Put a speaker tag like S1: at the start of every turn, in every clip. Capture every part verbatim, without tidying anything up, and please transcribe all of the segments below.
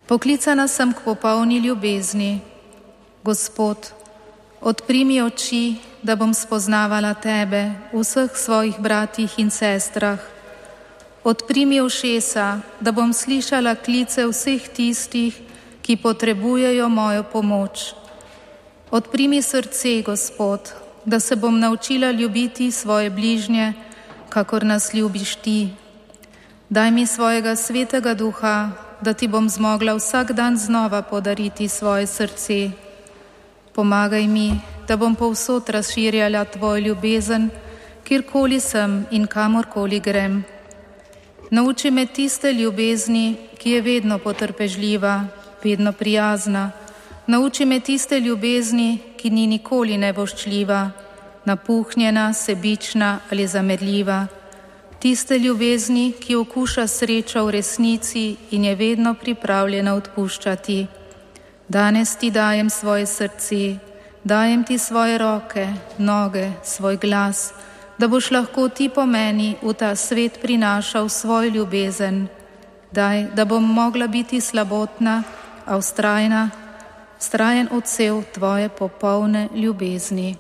S1: Poklicana sem k popolni ljubezni. Gospod, odpri mi oči, da bom spoznavala Tebe v vseh svojih bratih in sestrah. Odpri mi ušesa, da bom slišala klice vseh tistih, ki potrebujejo mojo pomoč. Odpri mi srce, Gospod, da se bom naučila ljubiti svoje bližnje, kakor nas ljubiš Ti. Daj mi svojega svetega duha, da Ti bom zmogla vsak dan znova podariti svoje srce. Pomagaj mi, da bom povsod razširjala Tvojo ljubezen, kjerkoli sem in kamorkoli grem. Nauči me tiste ljubezni, ki je vedno potrpežljiva, vedno prijazna. Nauči me tiste ljubezni, ki ni nikoli nevoščljiva, napuhnjena, sebična ali zamerljiva. Tiste ljubezni, ki okuša srečo v resnici in je vedno pripravljena odpuščati. Danes Ti dajem svoje srce, dajem Ti svoje roke, noge, svoj glas, da boš lahko Ti po meni v ta svet prinašal svojo ljubezen. Daj, da bom mogla biti slabotna, a vztrajna, vztrajen odsev Tvoje popolne ljubezni.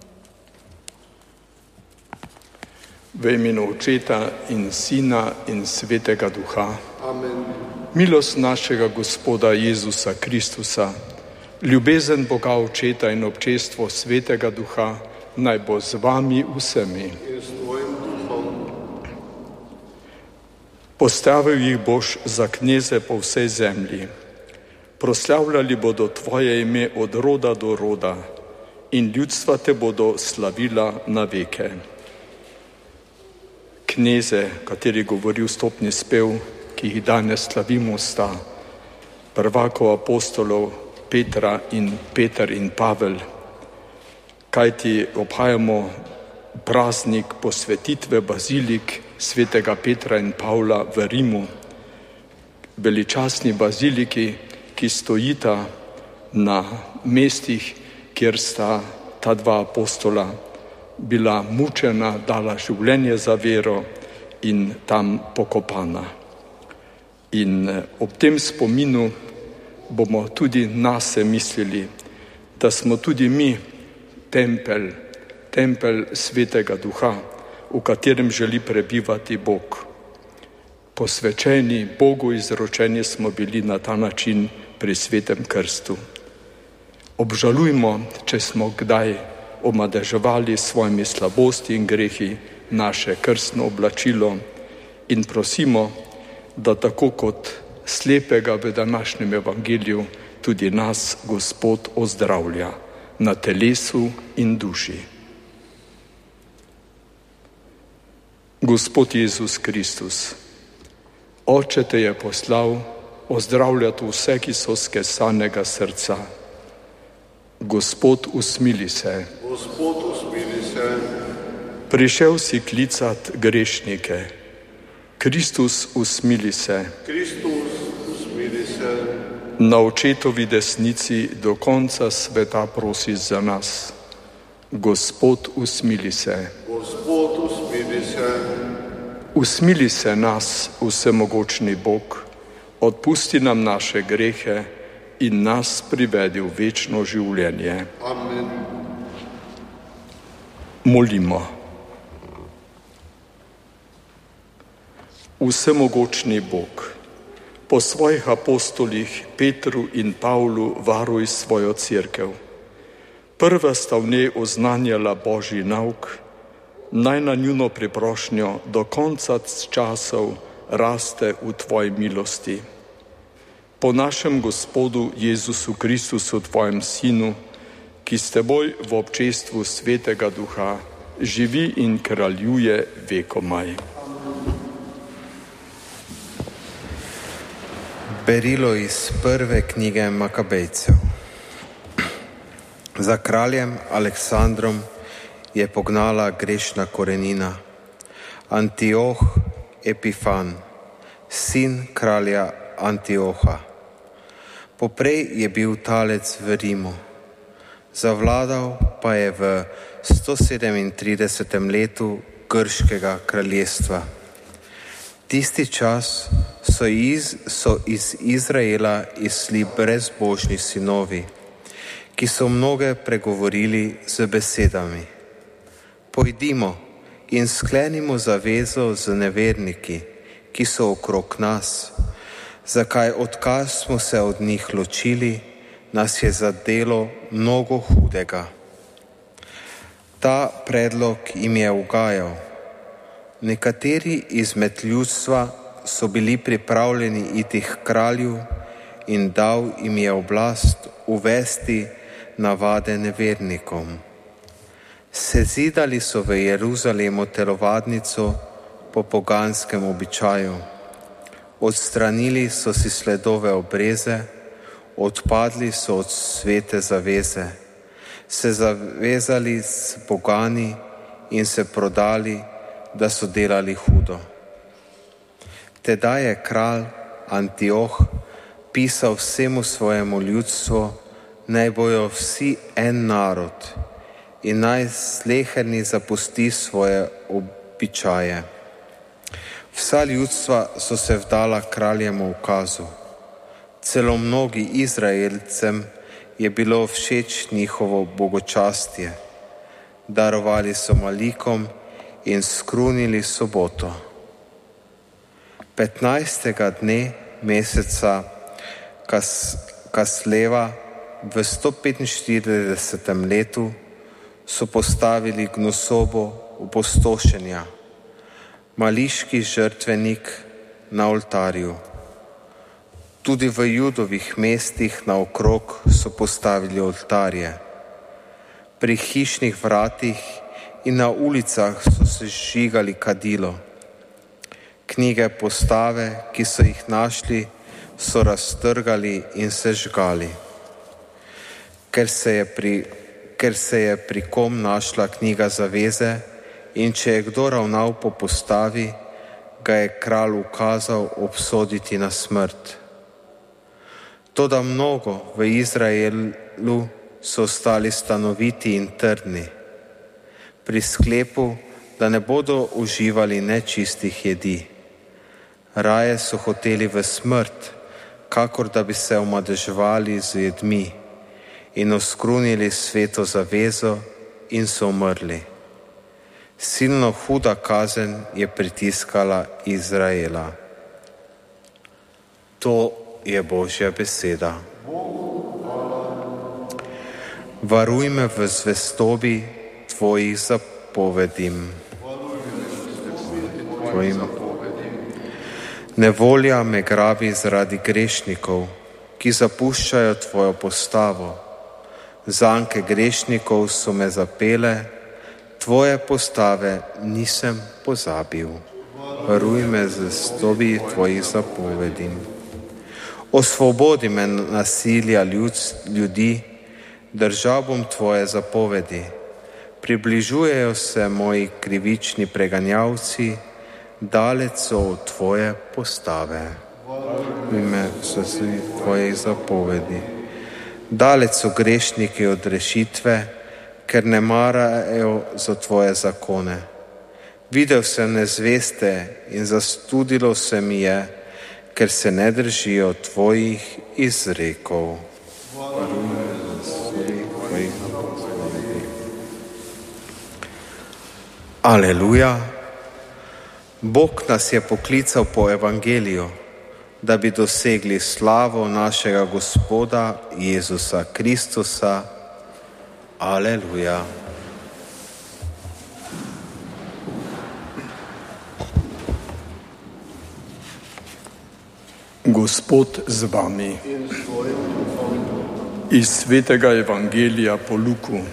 S2: V imenu Očeta in Sina in Svetega Duha.
S3: Amen.
S2: Milost našega Gospoda Jezusa Kristusa, ljubezen Boga Očeta in občestvo Svetega Duha naj bo z vami vsemi. Postavil jih boš za kneze po vsej zemlji. Proslavljali bodo Tvoje ime od roda do roda in ljudstva Te bodo slavila na veke. Kneze, kateri govori vstopni spev, ki jih danes slavimo, sta prvakov apostolov Petra in Peter in Pavel, kajti obhajamo praznik posvetitve bazilik svetega Petra in Pavla v Rimu, veličastni baziliki, ki stojita na mestih, kjer sta ta dva apostola bila mučena, dala življenje za vero in tam pokopana. In ob tem spominu bomo tudi nase mislili, da smo tudi mi tempelj, tempelj Svetega Duha, v katerem želi prebivati Bog. Posvečeni Bogu izročeni smo bili na ta način pri Svetem krstu. Obžalujmo, če smo kdaj omadeževali s svojimi slabosti in grehi naše krstno oblačilo in prosimo, da tako kot slepega v današnjem evangeliju tudi nas Gospod ozdravlja na telesu in duši. Gospod Jezus Kristus, Oče Te je poslal ozdravljati vse, ki so skesanega srca. Gospod, usmili se.
S3: Gospod, usmili se.
S2: Prišel si klicat grešnike. Kristus, usmili se.
S3: Kristus, usmili se.
S2: Na Očetovi desnici do konca sveta prosi za nas. Gospod, usmili se.
S3: Gospod, usmili se.
S2: Usmili se nas, vsemogočni Bog, odpusti nam naše grehe in nas privedi v večno življenje.
S3: Amen.
S2: Molimo. Vsemogočni Bog, po svojih apostolih Petru in Pavlu varuj svojo cerkev. Prva sta v njej oznanjala Božji nauk, naj na njuno priprošnjo do konca časov raste v Tvoji milosti. Po našem Gospodu Jezusu Kristusu, Tvojem Sinu, ki s Teboj v občestvu Svetega Duha živi in kraljuje vekomaj.
S4: Berilo iz prve knjige Makabejcev. Za kraljem Aleksandrom je pognala grešna korenina, Antioh Epifan, sin kralja Antioha. Poprej je bil talec v Rimu, zavladal pa je v sto sedemintridesetem letu grškega kraljestva. tisti čas so iz, so iz Izraela izšli brezbožni sinovi, ki so mnoge pregovorili z besedami: Pojdimo in sklenimo zavezo z neverniki, ki so okrog nas. Zakaj, odkar smo se od njih ločili, nas je zadelo mnogo hudega. Ta predlog jim je ugajal. Nekateri izmed ljudstva so bili pripravljeni iti k kralju in dal jim je oblast uvesti navade nevernikom. Sezidali so v Jeruzalemu telovadnico po poganskem običaju. Odstranili so si sledove obreze, odpadli so od svete zaveze, se zavezali s pogani in se prodali, da so delali hudo. Tedaj je kralj Antioh pisal vsemu svojemu ljudstvu, naj bojo vsi en narod in naj sleherni zapusti svoje običaje. Vsa ljudstva so se vdala kraljemu ukazu. Celo mnogi Izraelcem je bilo všeč njihovo bogočastje. Darovali so malikom in skrunili soboto. petnajstega dne meseca Kas, Kasleva v sto petinštiridesetem letu so postavili gnusobo opustošenja, mališki žrtvenik na oltarju. Tudi v Judovih mestih naokrog so postavili oltarje. Pri hišnih vratih in na ulicah so se žigali kadilo. Knjige postave, ki so jih našli, so raztrgali in se žgali. Ker se je pri, ker se je pri kom našla knjiga zaveze in če je kdo ravnal po postavi, ga je kralj ukazal obsoditi na smrt. Toda mnogo v Izraelu so ostali stanoviti in trdni, pri sklepu, da ne bodo uživali nečistih jedi. Raje so hoteli v smrt, kakor da bi se omadeževali z jedmi in oskrunili sveto zavezo in so umrli. Silno huda kazen je pritiskala Izraela. To je Božja beseda. Varuj me v zvestobi tvojih zapovedim. Tvojim. Nevolja me grabi zaradi grešnikov, ki zapuščajo tvojo postavo. Zanke grešnikov so me zapele, tvoje postave nisem pozabil. Varuj me z zvestobi tvojih zapovedim. Osvobodi me nasilja ljud, ljudi, držal bom tvoje zapovedi. Približujejo se moji krivični preganjavci, daleč so od tvoje postave. V ime tvojih zapovedi. Daleč so grešniki od rešitve, ker ne marajo za tvoje zakone. Videl sem nezveste in zastudilo se mi je, ker se ne držijo tvojih izrekov. Aleluja! Bog nas je poklical po evangeliju, da bi dosegli slavo našega Gospoda Jezusa Kristusa. Aleluja!
S2: Gospod z vami. Iz svetega evangelija po Luku.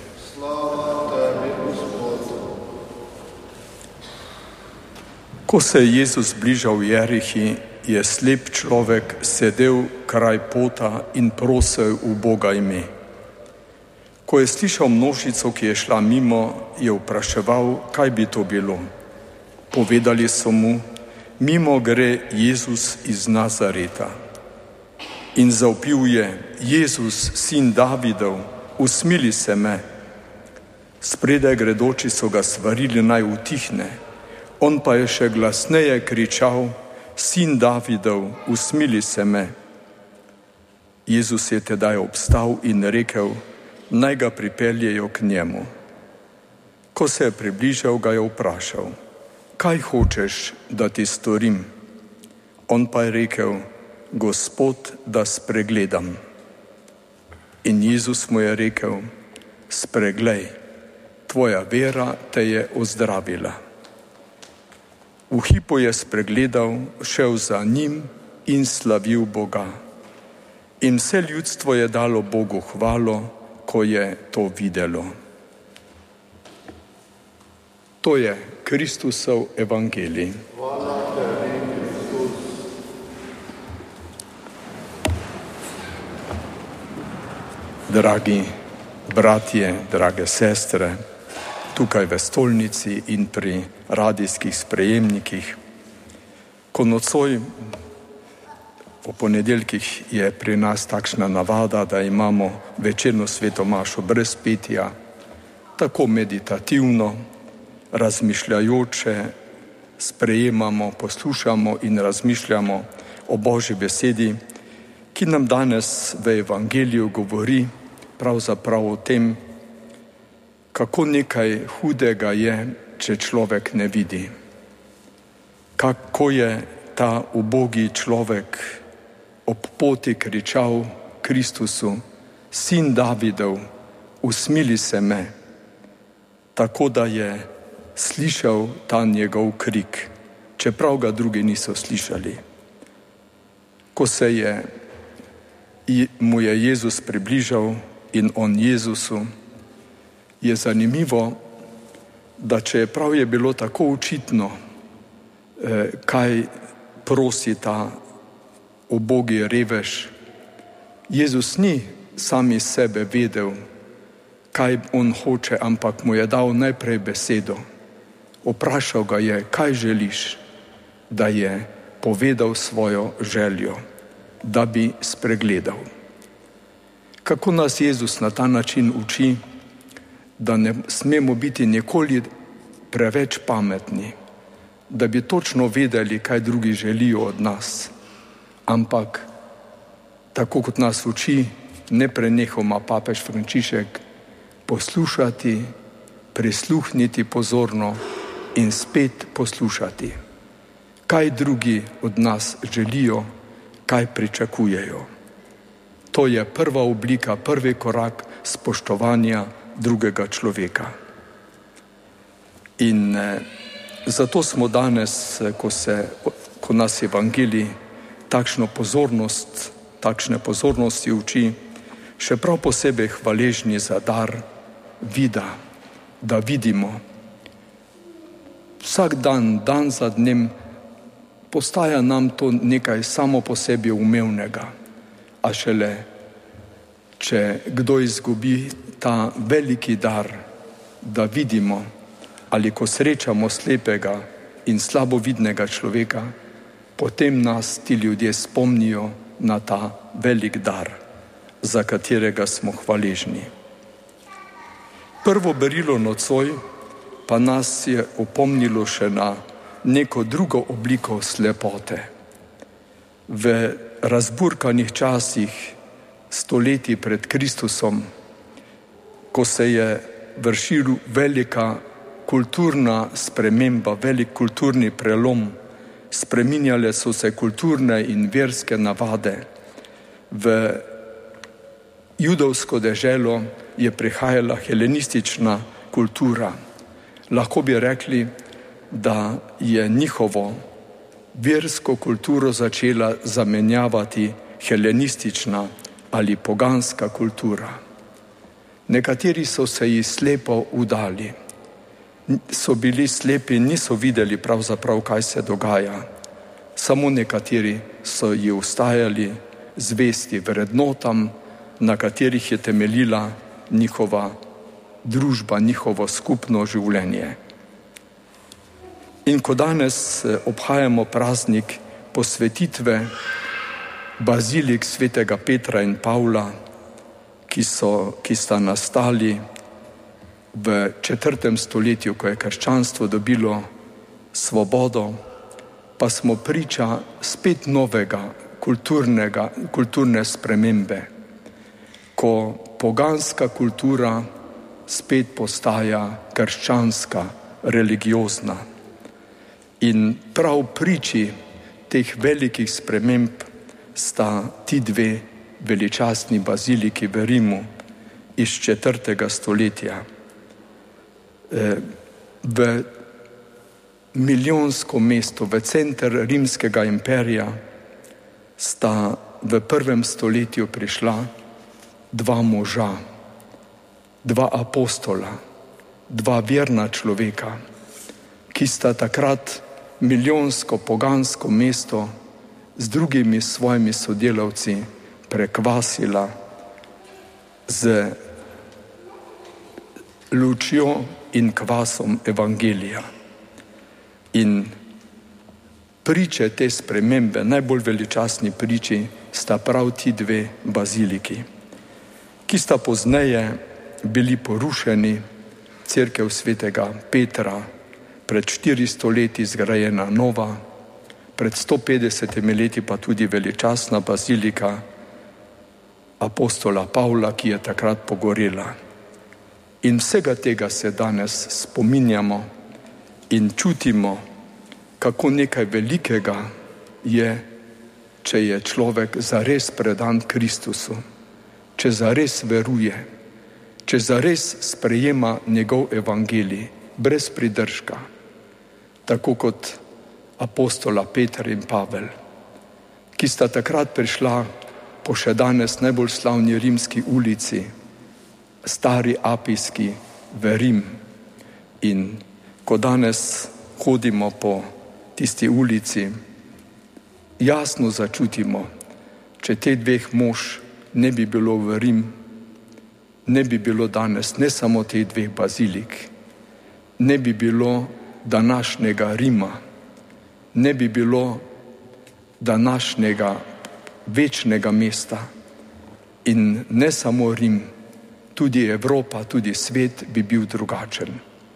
S2: Ko se je Jezus bližal Jerihi, je slep človek sedel kraj pota in prosil v Boga ime. Ko je slišal množico, ki je šla mimo, je vpraševal, kaj bi to bilo. Povedali so mu, mimo gre Jezus iz Nazareta. In zavpil je, Jezus, sin Davidov, usmili se me. Spredaj gredoči so ga svarili, naj utihne. On pa je še glasneje kričal, sin Davidov, usmili se me. Jezus je tedaj obstal in rekel, naj ga pripeljejo k njemu. Ko se je približal, ga je vprašal, kaj hočeš, da ti storim? On pa je rekel, Gospod, da spregledam. In Jezus mu je rekel, spreglej, tvoja vera te je ozdravila. V hipu je spregledal, šel za njim in slavil Boga. In vse ljudstvo je dalo Bogu hvalo, ko je to videlo. To je Kristusov evangelij. Dragi bratje, drage sestre, tukaj v stolnici in pri radijskih sprejemnikih, ko nocoj po ponedeljkih je pri nas takšna navada, da imamo večerno sveto mašo brez petja, tako meditativno, razmišljajoče, sprejemamo, poslušamo in razmišljamo o Božji besedi, ki nam danes v evangeliju govori pravzaprav o tem, kako nekaj hudega je, če človek ne vidi. Kako je ta ubogi človek ob poti kričal Kristusu, sin Davidov, usmili se me, tako da je slišal ta njegov krik, čeprav ga drugi niso slišali. Ko se je, mu je Jezus približal in on Jezusu, je zanimivo, da čeprav je bilo tako očitno, kaj prosi ta ubogi revež, Jezus ni sam iz sebe vedel, kaj on hoče, ampak mu je dal najprej besedo. Vprašal ga je, kaj želiš, da je povedal svojo željo, da bi spregledal. Kako nas Jezus na ta način uči, da ne smemo biti nikoli preveč pametni, da bi točno vedeli, kaj drugi želijo od nas, ampak tako kot nas uči neprenehoma papež Frančišek, poslušati, prisluhniti pozorno in spet poslušati, kaj drugi od nas želijo, kaj pričakujejo. To je prva oblika, prvi korak spoštovanja drugega človeka. In eh, zato smo danes, ko, se, ko nas evangelij takšno pozornost, takšne pozornosti uči, še prav posebej hvaležni za dar vida, da vidimo. Vsak dan, dan za dnem, postaja nam to nekaj samo po sebi umevnega, a šele, če kdo izgubi ta veliki dar, da vidimo, ali ko srečamo slepega in slabovidnega človeka, potem nas ti ljudje spomnijo na ta velik dar, za katerega smo hvaležni. Prvo berilo nocoj pa nas je opomnilo še na neko drugo obliko slepote. V razburkanih časih, stoletji pred Kristusom, ko se je vršil velika kulturna sprememba, velik kulturni prelom, spreminjale so se kulturne in verske navade. V judovsko deželo je prihajala helenistična kultura. Lahko bi rekli, da je njihovo versko kulturo začela zamenjavati helenistična ali poganska kultura. Nekateri so se ji slepo udali. So bili slepi, niso videli pravzaprav, kaj se dogaja. Samo nekateri so ji ustajali zvesti vrednotam, na katerih je temeljila njihova družba, njihovo skupno življenje. In ko danes obhajamo praznik posvetitve bazilik svetega Petra in Pavla, ki, so, ki sta nastali v četrtem stoletju, ko je krščanstvo dobilo svobodo, pa smo priča spet novega kulturnega, kulturne spremembe, ko poganska kultura spet postaja krščanska, religiozna. In prav priči teh velikih sprememb sta ti dve veličastni baziliki v Rimu iz četrtega stoletja. V milijonsko mesto, v center rimskega imperija sta v prvem stoletju prišla dva moža, dva apostola, dva verna človeka, ki sta takrat milijonsko pogansko mesto z drugimi svojimi sodelavci prekvasila z lučjo in kvasom evangelija. In priče te spremembe, najbolj veličastni priči, sta prav ti dve baziliki, ki sta pozneje bili porušeni, cerkev svetega Petra, pred štiristo leti zgrajena nova, pred sto petdesetimi leti pa tudi veličastna bazilika apostola Pavla, ki je takrat pogorela. In vsega tega se danes spominjamo in čutimo, kako nekaj velikega je, če je človek zares predan Kristusu, če zares veruje, če zares sprejema njegov evangelij brez pridržka, tako kot apostola Peter in Pavel, ki sta takrat prišla po še danes najbolj slavni rimski ulici, Stari Apijski v Rim. In ko danes hodimo po tisti ulici, jasno začutimo, če te dveh mož ne bi bilo v Rim, ne bi bilo danes ne samo teh dveh bazilik, ne bi bilo današnjega Rima, ne bi bilo današnjega večnega mesta. In ne samo Rim, tudi Evropa, tudi svet bi bil drugačen.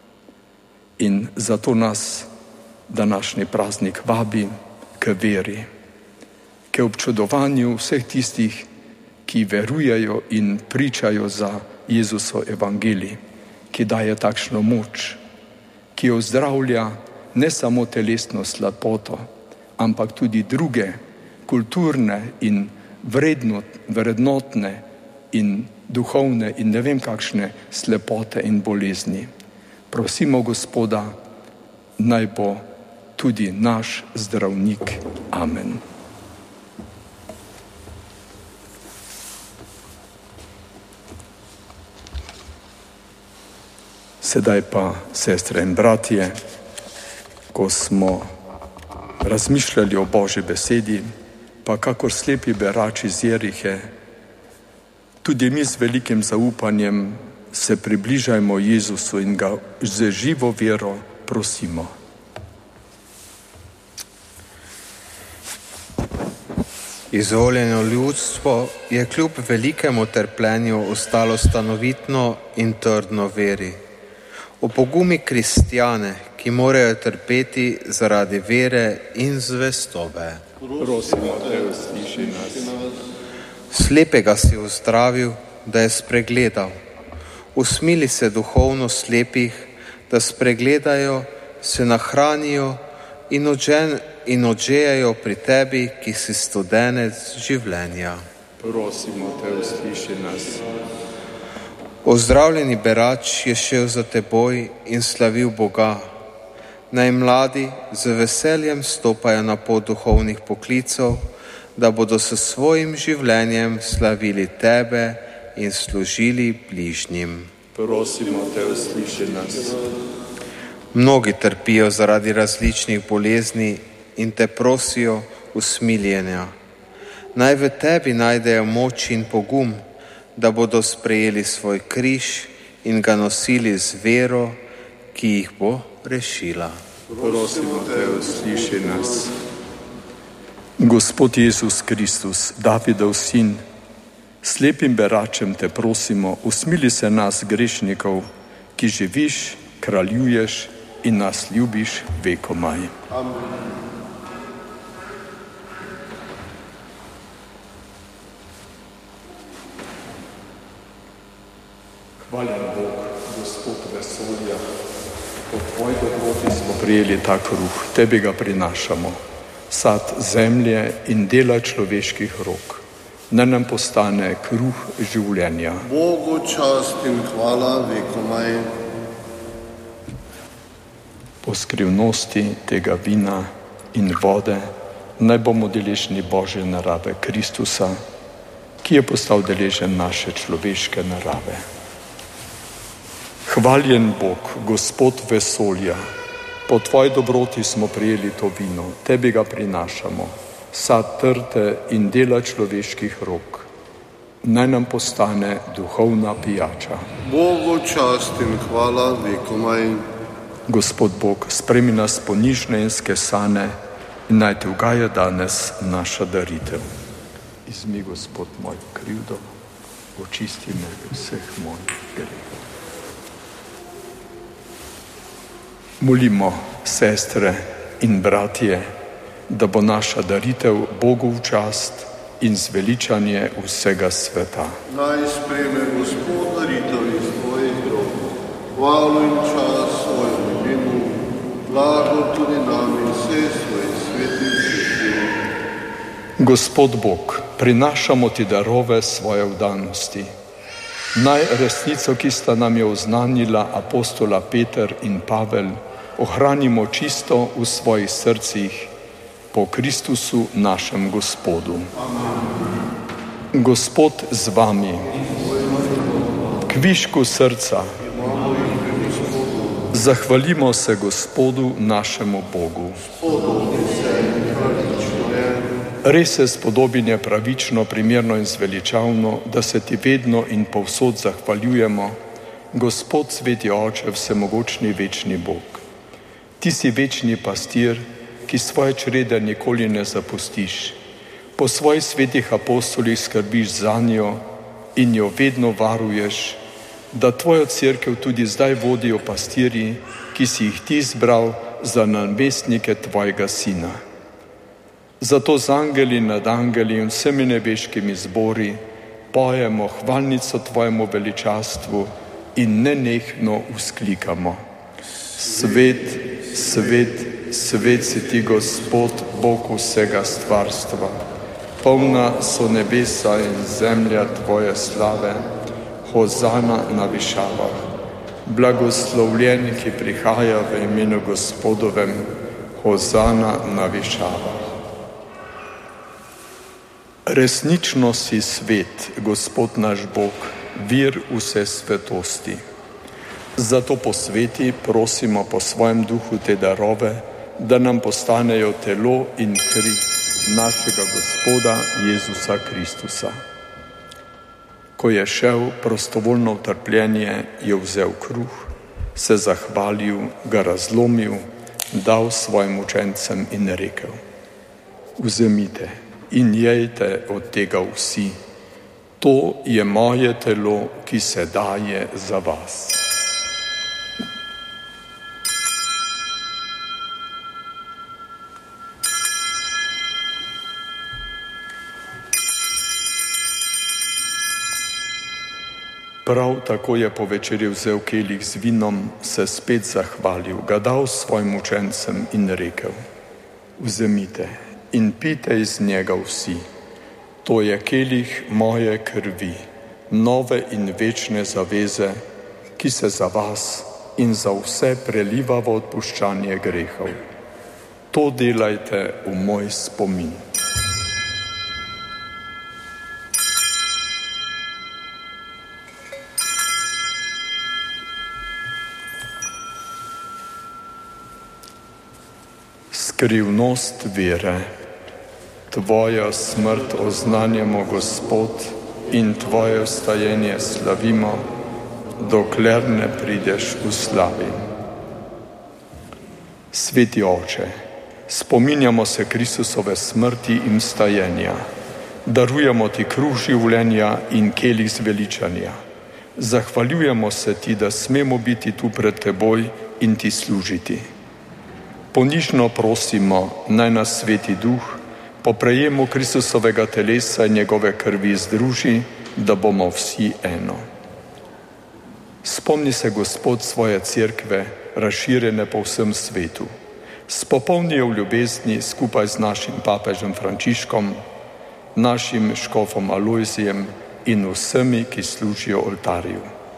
S2: In zato nas današnji praznik vabi k veri, k občudovanju vseh tistih, ki verujejo in pričajo za Jezusov evangelij, ki daje takšno moč, ki ozdravlja ne samo telesno slaboto, ampak tudi druge kulturne in vrednot, vrednotne in duhovne in ne vem kakšne slepote in bolezni. Prosimo Gospoda, naj bo tudi naš zdravnik. Amen. Sedaj pa, sestre in bratje, ko smo razmišljali o Božji besedi, pa kakor slepi berači z Jerihe, tudi mi z velikim zaupanjem se približajmo Jezusu in ga z živo vero prosimo.
S4: Izvoljeno ljudstvo je kljub velikemu trpljenju ostalo stanovitno in trdno veri. Opogumi kristjane, ki morajo trpeti zaradi vere in zvestobe.
S2: Prosimo te, usliši nas.
S4: Slepega si uzdravil, da je spregledal. Usmili se duhovno slepih, da spregledajo, se nahranijo in, odžen, in odžejajo pri tebi, ki si studenec življenja.
S2: Prosimo te, usliši nas.
S4: Ozdravljeni berač je šel za teboj in slavil Boga. Naj mladi z veseljem stopajo na pot duhovnih poklicov, da bodo s svojim življenjem slavili tebe in služili bližnjim.
S2: Prosimo te, usliši nas.
S4: Mnogi trpijo zaradi različnih bolezni in te prosijo usmiljenja. Naj v tebi najdejo moč in pogum, da bodo sprejeli svoj križ in ga nosili z vero, ki jih bo rešila.
S2: Prosimo te, usliši nas. Gospod Jezus Kristus, Davidov sin, slepim beračem te prosimo, usmili se nas grešnikov, ki živiš, kraljuješ in nas ljubiš vekomaj. Amen. Hvaljen Bog, Gospod vesolja, po tvoji dobroti smo prijeli ta kruh, tebi ga prinašamo, sad zemlje in dela človeških rok. Naj nam postane kruh življenja.
S3: Bogu čast in hvala vekomaj.
S2: Po skrivnosti tega vina in vode naj bomo deležni Božje narave Kristusa, ki je postal deležen naše človeške narave. Hvaljen Bog, Gospod vesolja, po tvoji dobroti smo prijeli to vino, tebi ga prinašamo, sad trte in dela človeških rok. Naj nam postane duhovna pijača.
S3: Bogu čast in hvala vekomaj.
S2: Gospod Bog, spremi nas ponižne in skesane in naj te ugaja danes naša daritev. Izmi, Gospod, moj krivdo, očisti me vseh mojih grehov. Molimo, sestre in bratje, da bo naša daritev Bogu v čast in zveličanje vsega sveta.
S3: Naj sprejme Gospod daritev iz tvojih rok, hvalo in čast svojemu imenu, blago tudi nam in vsej svoji sveti cerkvi.
S2: Gospod Bog, prinašamo ti darove svoje vdanosti. Naj resnico, ki sta nam jo oznanila apostola Peter in Pavel, ohranimo čisto v svojih srcih, po Kristusu našem Gospodu. Amen. Gospod z vami, k višku srca, zahvalimo se Gospodu našemu Bogu. Res se spodobin je pravično, primerno in zveličavno, da se ti vedno in povsod zahvaljujemo, Gospod sveti Oče, vsemogočni večni Bog. Ti si večni pastir, ki svoje črede nikoli ne zapustiš. Po svojih svetih apostolih skrbiš zanjo in jo vedno varuješ, da tvojo cerkev tudi zdaj vodijo pastirji, ki si jih ti izbral za namestnike tvojega sina. Zato z angeli nad angeli in vsemi nebeškimi zbori pojemo hvalnico tvojemu veličastvu in nenehno vzklikamo. Svet, svet, svet si ti, Gospod, Bog vsega stvarstva. Polna so nebesa in zemlja tvoje slave, hozana na višavah. Blagoslovljen, ki prihaja v imenu Gospodovem, hozana na višavah. Resnično si svet, Gospod naš Bog, vir vse svetosti. Zato po sveti prosimo po svojem duhu te darove, da nam postanejo telo in kri našega Gospoda Jezusa Kristusa. Ko je šel prostovoljno v trpljenje, je vzel kruh, se zahvalil, ga razlomil, dal svojim učencem in rekel: vzemite in jejte od tega vsi, to je moje telo, ki se daje za vas. Prav tako je po večerji vzel kelih z vinom, se spet zahvalil, ga dal svojim učencem in rekel: vzemite in pite iz njega vsi, to je kelih moje krvi, nove in večne zaveze, ki se za vas in za vse preliva v odpuščanje grehov. To delajte v moj spomin. Skrivnost vere. Tvoja smrt oznanjamo, Gospod, in tvoje vstajenje slavimo, dokler ne prideš v slavi. Sveti Oče, spominjamo se Kristusove smrti in vstajenja, darujemo ti kruh življenja in kelih zveličanja. Zahvaljujemo se ti, da smemo biti tu pred teboj in ti služiti. Ponižno prosimo, naj nas Sveti Duh po prejemu Kristusovega telesa in njegove krvi združi, da bomo vsi eno. Spomni se, Gospod, svoje cerkve, razširjene po vsem svetu. Spopolni jo v ljubezni skupaj z našim papežem Frančiškom, našim škofom Alojzijem in vsemi, ki služijo oltarju.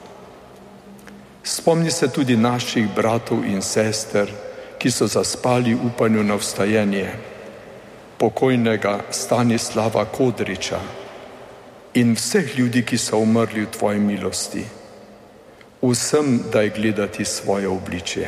S2: Spomni se tudi naših bratov in sester, ki so zaspali v upanju na vstajenje, pokojnega Stanislava Kodriča in vseh ljudi, ki so umrli v tvoji milosti. Vsem daj gledati svoje obličje.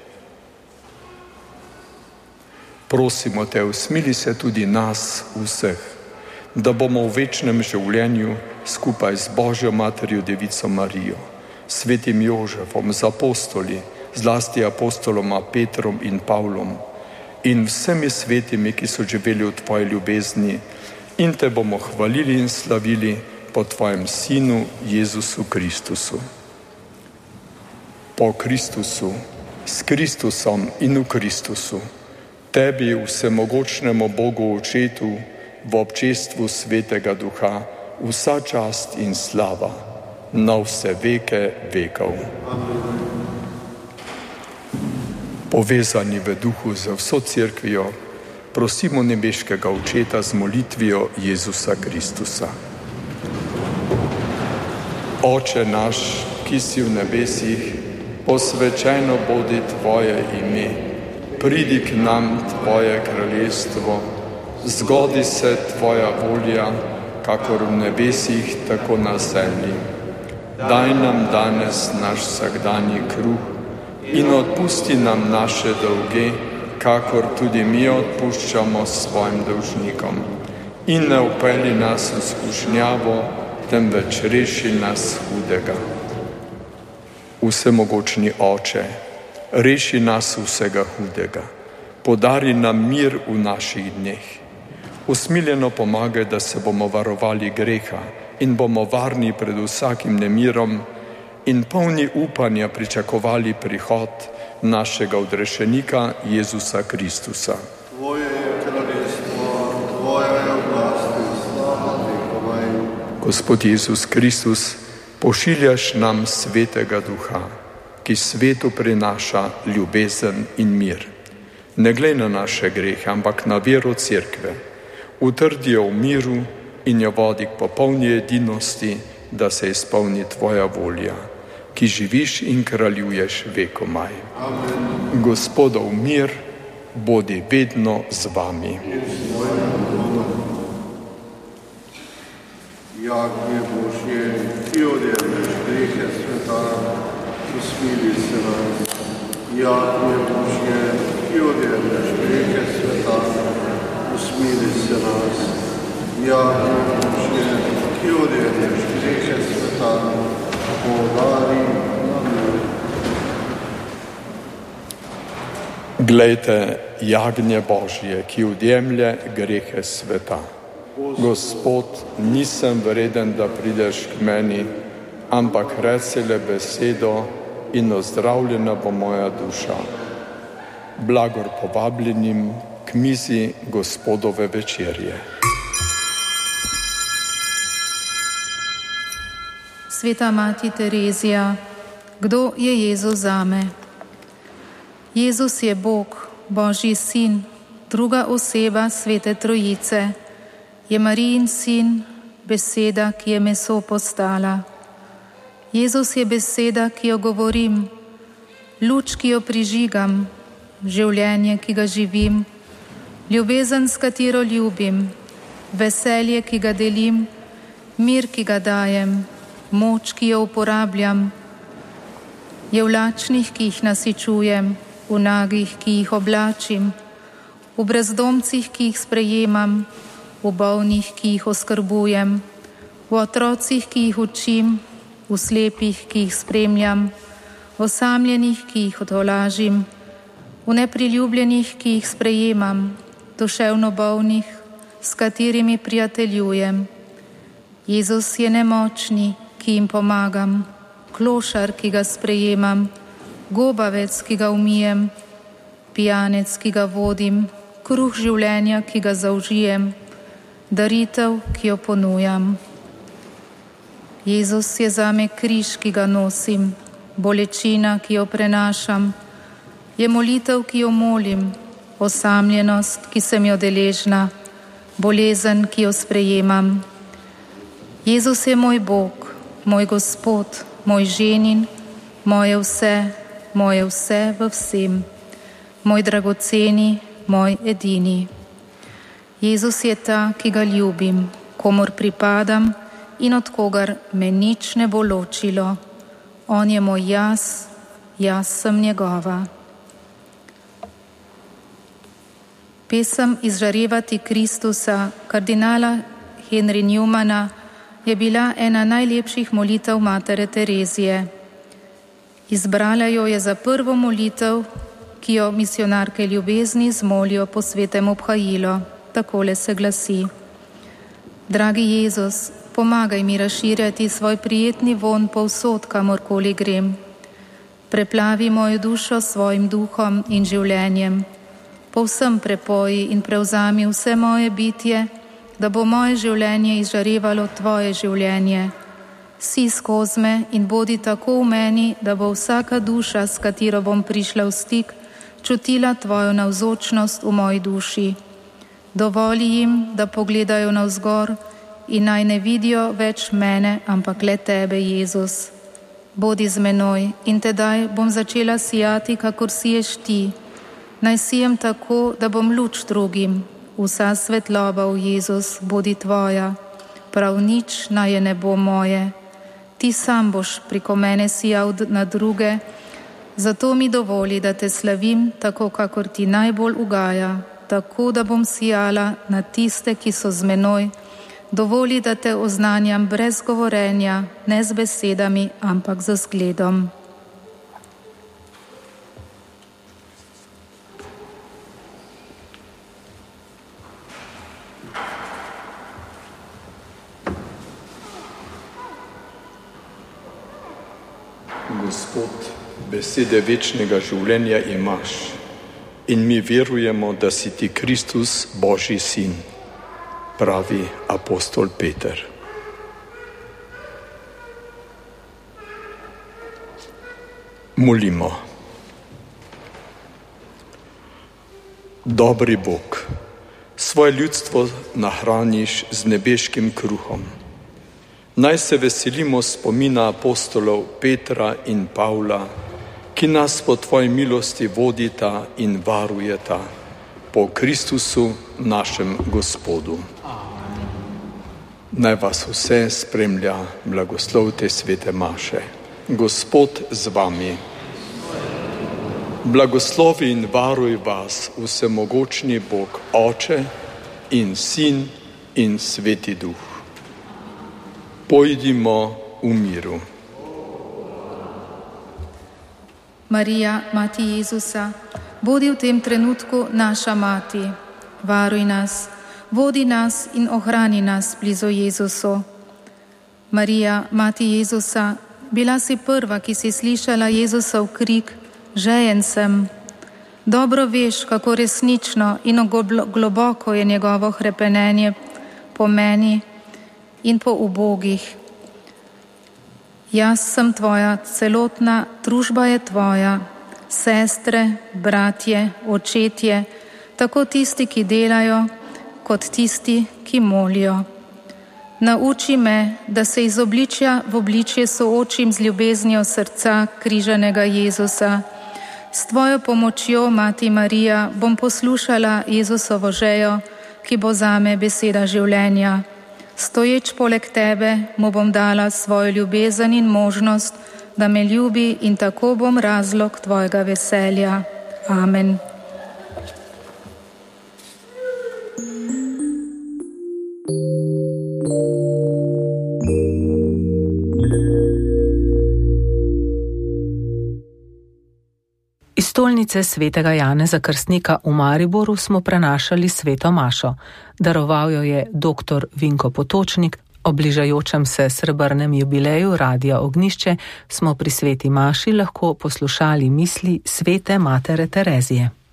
S2: Prosimo te, usmili se tudi nas vseh, da bomo v večnem življenju skupaj z Božjo materjo Devico Marijo, svetim Jožefom, z apostoli, zlasti apostoloma Petrom in Pavlom in vsemi svetimi, ki so živeli v tvoji ljubezni, in te bomo hvalili in slavili po tvojem Sinu Jezusu Kristusu. Po Kristusu, s Kristusom in v Kristusu, tebi, vsemogočnemu Bogu Očetu, v občestvu Svetega Duha, vsa čast in slava na vse veke vekov. Povezani v duhu z vso cerkvijo, prosimo nebeškega Očeta z molitvijo Jezusa Kristusa. Oče naš, ki si v nebesih, posvečeno bodi tvoje ime, pridi k nam tvoje kraljestvo, zgodi se tvoja volja, kakor v nebesih, tako na zemlji. Daj nam danes naš vsakdanji kruh in odpusti nam naše dolge, kakor tudi mi odpuščamo svojim dolžnikom. In ne vpelji nas v skušnjavo, temveč reši nas hudega. Vsemogočni Oče, reši nas vsega hudega, podari nam mir v naših dneh. Usmiljeno pomagaj, da se bomo varovali greha in bomo varni pred vsakim nemirom in polni upanja pričakovali prihod našega odrešenika Jezusa Kristusa.
S3: Tvoje je kraljestvo, tvoja je oblast in slava vekovej.
S2: Gospod Jezus Kristus, pošiljaš nam Svetega Duha, ki svetu prinaša ljubezen in mir. Ne glej na naše grehe, ampak na vero cerkve. Utrdi jo v miru in jo vodi k popolni edinosti, da se izpolni tvoja volja, ki živiš in kraljuješ vekomaj. Amen. Gospodov mir bodi vedno z vami.
S3: Jagnje Božje, ki odjemlješ grehe sveta, usmili se nas. Jagnje Božje, ki odjemlješ grehe sveta, usmili se nas. Jagnje Božje, ki odjemlješ grehe sveta, podari nam mir.
S2: Glejte, jagnje Božje, ki odjemlje grehe sveta. Gospod, nisem vreden, da prideš k meni, ampak reci le besedo in ozdravljena bo moja duša. Blagor povabljenim k mizi Gospodove večerje.
S1: Sveta mati Terezija, kdo je Jezus zame? Jezus je Bog, Božji sin, druga oseba Svete Trojice. Je Marijin sin, beseda, ki je meso postala. Jezus je beseda, ki jo govorim, luč, ki jo prižigam, življenje, ki ga živim, ljubezen, s katero ljubim, veselje, ki ga delim, mir, ki ga dajem, moč, ki jo uporabljam. Je v lačnih, ki jih nasičujem, v nagih, ki jih oblačim, v brezdomcih, ki jih sprejemam, v bolnih, ki jih oskrbujem, v otrocih, ki jih učim, v slepih, ki jih spremljam, v osamljenih, ki jih odolažim, v nepriljubljenih, ki jih sprejemam, duševno bolnih, s katerimi prijateljujem. Jezus je nemočni, ki jim pomagam, klošar, ki ga sprejemam, gobavec, ki ga umijem, pijanec, ki ga vodim, kruh življenja, ki ga zaužijem, daritev, ki jo ponujam. Jezus je zame križ, ki ga nosim, bolečina, ki jo prenašam, je molitev, ki jo molim, osamljenost, ki sem jo deležna, bolezen, ki jo sprejemam. Jezus je moj Bog, moj Gospod, moj ženin, moje vse, moje vse v vsem, moj dragoceni, moj edini. Jezus je ta, ki ga ljubim, komur pripadam in od kogar me nič ne bo ločilo. On je moj jaz, jaz sem njegova. Pesem Izžarevati Kristusa kardinala Henry Newmana je bila ena najlepših molitev matere Terezije. Izbrala jo je za prvo molitev, ki jo misionarke ljubezni zmolijo po svetem obhajilo. Takole se glasi: Dragi Jezus, pomagaj mi razširjati svoj prijetni von povsod, kamorkoli grem. Preplavi mojo dušo s svojim duhom in življenjem. Povsem prepoji in prevzami vse moje bitje, da bo moje življenje izžarevalo tvoje življenje. Si skozi me in bodi tako v meni, da bo vsaka duša, s katero bom prišla v stik, čutila tvojo navzočnost v moji duši. Dovoli jim, da pogledajo navzgor in naj ne vidijo več mene, ampak le tebe, Jezus. Bodi z menoj in tedaj bom začela sijati, kakor siješ ti. Naj sijem tako, da bom luč drugim. Vsa svetloba, v Jezus, bodi tvoja. Prav nič naj je ne bo moje. Ti sam boš preko mene sijal na druge, zato mi dovoli, da te slavim tako, kakor ti najbolj ugaja, tako, da bom sijala na tiste, ki so z menoj. Dovoli, da te oznanjam brez govorenja, ne z besedami, ampak z zgledom.
S2: Gospod, besede večnega življenja imaš in mi verujemo, da si ti Kristus, Božji sin, pravi apostol Peter. Molimo. Dobri Bog, svoje ljudstvo nahraniš z nebeškim kruhom. Naj se veselimo spomina apostolov Petra in Pavla, ki nas po tvoji milosti vodita in varujeta, po Kristusu, našem Gospodu. Amen. Naj vas vse spremlja blagoslov te svete maše. Gospod z vami. Blagoslovi in varuj vas vsemogočni Bog, Oče in Sin in Sveti Duh. Pojdimo v miru.
S1: Marija, mati Jezusa, bodi v tem trenutku naša mati. Varuj nas, vodi nas in ohrani nas blizu Jezusu. Marija, mati Jezusa, bila si prva, ki si slišala Jezusov krik: žejen sem. Dobro veš, kako resnično in globoko je njegovo hrepenenje po meni in po ubogih. Jaz sem tvoja, celotna družba je tvoja, sestre, bratje, očetje, tako tisti, ki delajo, kot tisti, ki molijo. Nauči me, da se iz obličja v obličje soočim z ljubeznijo srca križanega Jezusa. S tvojo pomočjo, Mati Marija, bom poslušala Jezusovo žejo, ki bo zame beseda življenja. Stoječ poleg tebe mu bom dala svojo ljubezen in možnost, da me ljubi, in tako bom razlog tvojega veselja. Amen.
S5: Iz stolnice svetega Janeza Krstnika v Mariboru smo prenašali sveto mašo. Daroval jo je doktor Vinko Potočnik. Ob bližajočem se srebrnem jubileju Radia Ognjišče smo pri sveti maši lahko poslušali misli svete matere Terezije.